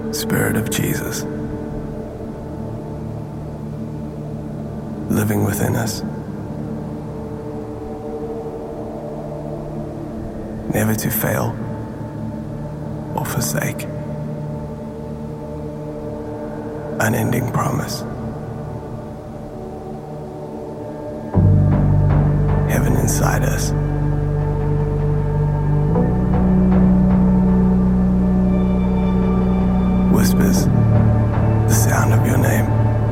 Spirit of Jesus, living within us, never to fail or forsake, unending promise, heaven inside us, whispers the sound of your name.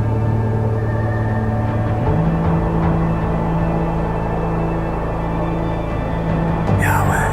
Yahweh.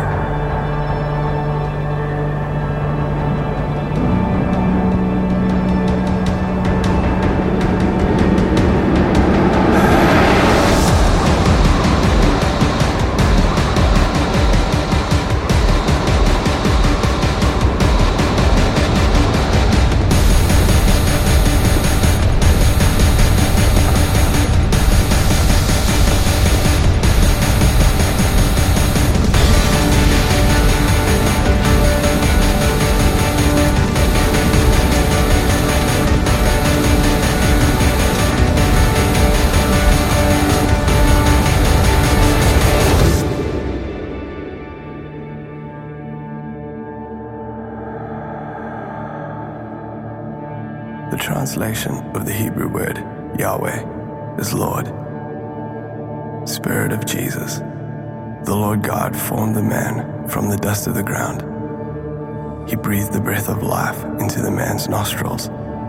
The translation of the Hebrew word Yahweh is Lord. Spirit of Jesus, the Lord God formed the man from the dust of the ground. He breathed the breath of life into the man's nostrils,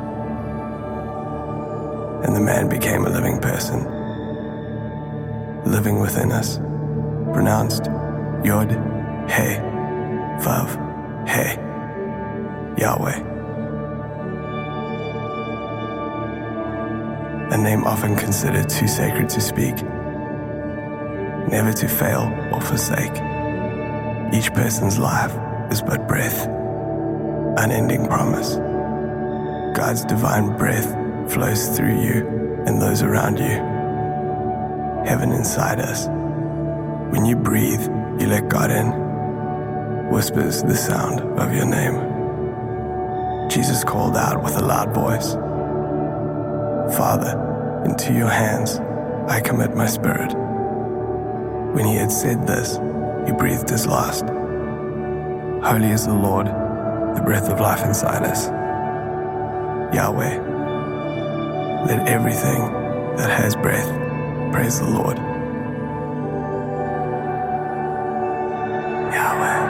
and the man became a living person, living within us, pronounced Yod, He, Vav, He, Yahweh. A name often considered too sacred to speak, never to fail or forsake. Each person's life is but breath, unending promise. God's divine breath flows through you and those around you. Heaven inside us. When you breathe, you let God in, whispers the sound of your name. Jesus called out with a loud voice, Father, into your hands I commit my spirit. When he had said this, he breathed his last. Holy is the Lord, the breath of life inside us. Yahweh, let everything that has breath praise the Lord. Yahweh.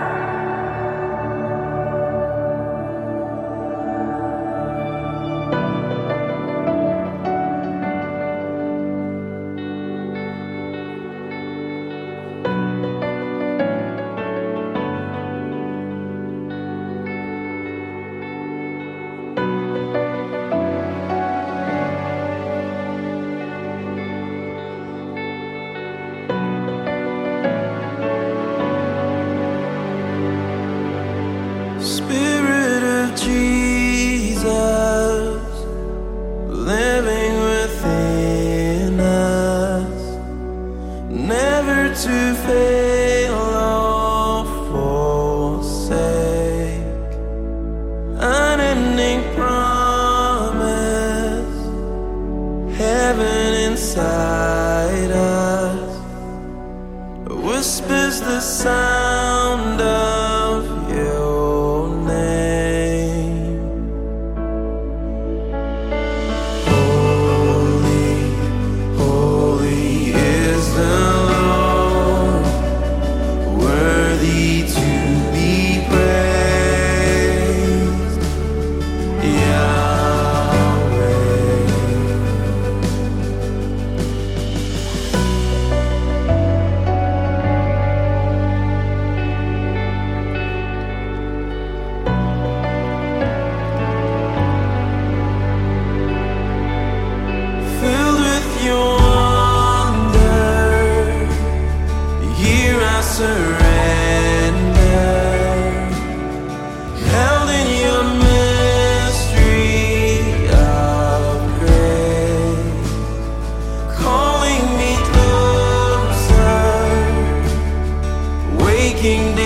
Spirit of Jesus, living within us, never to fail or forsake, unending promise, heaven inside us, whispers the sound of your name. Holy, holy is the Lord, worthy to be praised. Yahweh. Filled with your wonder, here I surrender. Held in your mystery of grace, calling me closer, waking